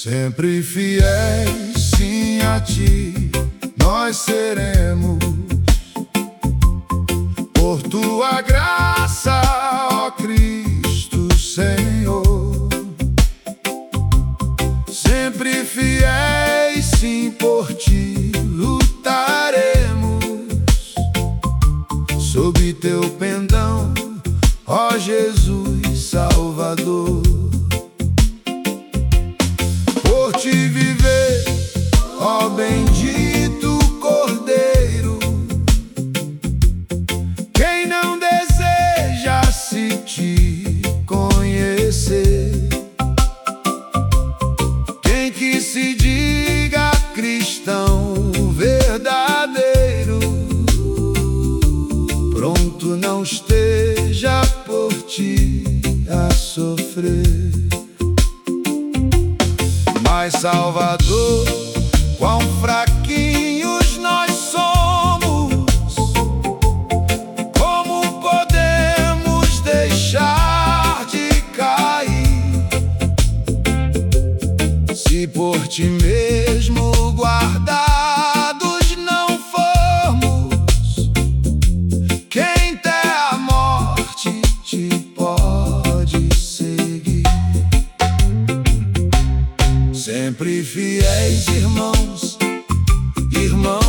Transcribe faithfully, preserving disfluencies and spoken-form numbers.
Sempre fiéis, sim, a ti nós seremos. Por tua graça, ó Cristo Senhor. Sempre fiéis, sim, por ti lutaremos. Sob teu pendão, ó Jesus Salvador. Por te viver, ó bendito Cordeiro. Quem não deseja se te conhecer? Quem que se diga cristão verdadeiro, pronto não esteja por ti a sofrer. Mas Salvador, quão fraquinhos nós somos, como podemos deixar de cair, se por ti mesmo guardados não formos? Quem até a morte te pode seguir? Sempre fiéis, irmãos, irmãos.